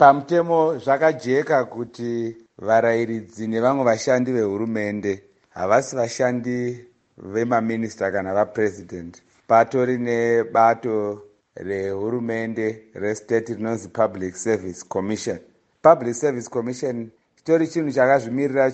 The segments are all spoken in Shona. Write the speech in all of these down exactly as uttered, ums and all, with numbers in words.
Pamutemo zvakajeka kuti varayiridzi nevamwe vashandi vehurumende havasi vashandi vemaminista kana vapresident. Patori nebato rehurumende restate rinonzi Public Service Commission. Public Service Commission chitori chinhu chakazvimirira,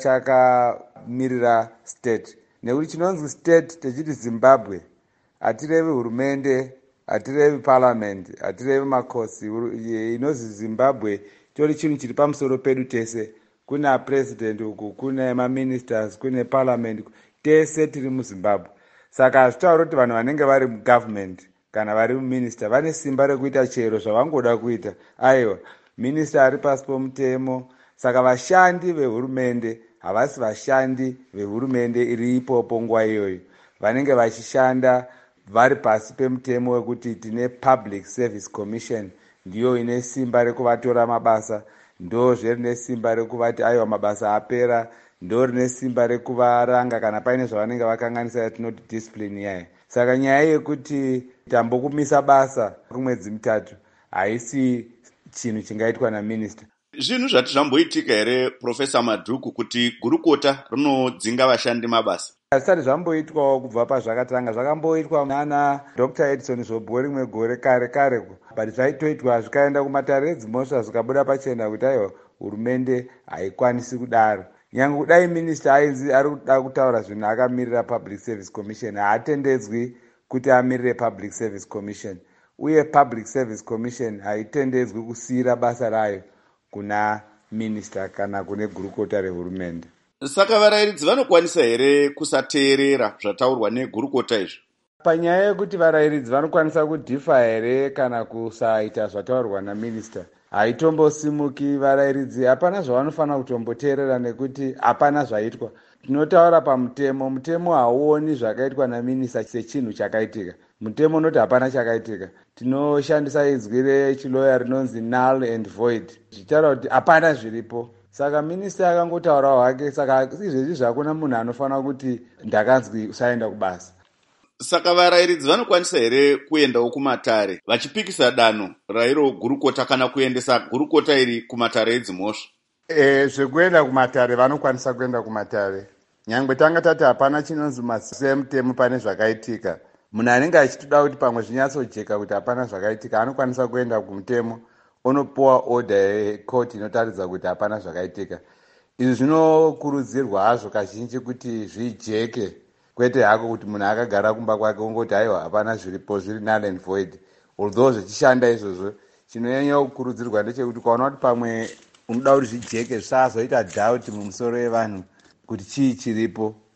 chakamirira state. Nekuti chinonzi state techiti Zimbabwe hatirevi hurumende, hatirevi parliament, hatirevi makosi. Inozi Zimbabwe chitori chinhu chiri pamusoro pedu tese. Kuna president uku, kuna maministers, kuna parliament, tese tiri muZimbabwe. Saka hazvitaura kuti vanhu vanenge vari mugovernment kana vari muminister vane simba rekuita chero zvavangoda kuita. Aiwa, minister ari pasi pomutemo. Saka vashandi vehurumende havasi vashandi vehurumende iri ipopo nguva iyoyo. Vanenge vachishanda vari pasi pemutemo wekuti tine Public Service Commission, ndiyo ine simba rekuvatora mabasa, ndo zverine simba rekuvati aiwa mabasa apera, ndo rine simba rekuvaranga kana paine zvavanenge vakanganisa yatinoti discipline yayo. Saka nyaya yekuti tambokumisa basa kumwedzi mitatu haisi chinhu chingaitwa naminista. Zvinhu zvati zvamboitika here Profesa Madhuku kuti gurukota rinodzinga vashandi mabasa? Hazvisati zvamboitwawo kubva pazvakatanga. Zvakamboitwa nana Doctor Edison Zobho rimwe gore kare kare, but zvaitoitwa zvikaenda kumatare edzimhosva zvikabuda pachena kuti aiwa hurumende haikwanisi kudaro. Nyange kudai minista ainzi ari kuda kutaura zvinhu akamirira Public Service Commission, haatendedzwi kuti amirire Public Service Commission, uye Public Service Commission haitendedzwi kusiyira basa rayo kuna minista kana kune gurukota rehurumende. Saka varayiridzi vanokwanisa here kusateerera zvataurwa negurukota izvi? Panyaya yekuti varayiridzi vanokwanisa kudhifa here kana kusaita zvataurwa naminista, haitombosimuki. Varayiridzi hapana zvavanofanira kutomboteerera nekuti hapana zvaitwa. Tinotaura pamutemo, mutemo hauoni zvakaitwa naminista sechinhu chakaitika. Mutemo unoti hapana chakaitika. Tinoshandisa inzwi rechiloya rinonzi null and void, zvichitaura kuti hapana zviripo. Saka minista akangotaurawo hake. Saka izvezvi zvakuna munhu anofanira kuti ndakanzwi usaenda kubasa. Saka varayiridzi vanokwanisa here kuendawo kumatare vachipikisa danho rairo gurukota kana kuendesa gurukota iri kumatare edzimhosva? E, zvekuenda kumatare vanokwanisa kuenda kumatare. Nyangwe tanga tati hapana chinonzi masemutemo pane zvakaitika. Munhu anenge achitoda kuti pamwe zvinyatsojeka kuti hapana zvakaitika anokwanisa kuenda kumutemo onopuwa order yekoti inotaridza kuti hapana zvakaitika. Izvi zvinokurudzirwa hazvo kazhinji kuti zvijeke, kwete hako kuti munhu akagara kumba kwake ongoti aiwa hapana zviripo, zviri null and void. Although zvichishanda izvozvo, chinonyanya kukurudzirwa ndechekuti ukaona kuti pamwe unoda kuti zvijeke zvisazoita doubt mumusoro yevanhu kuti chii chiripo,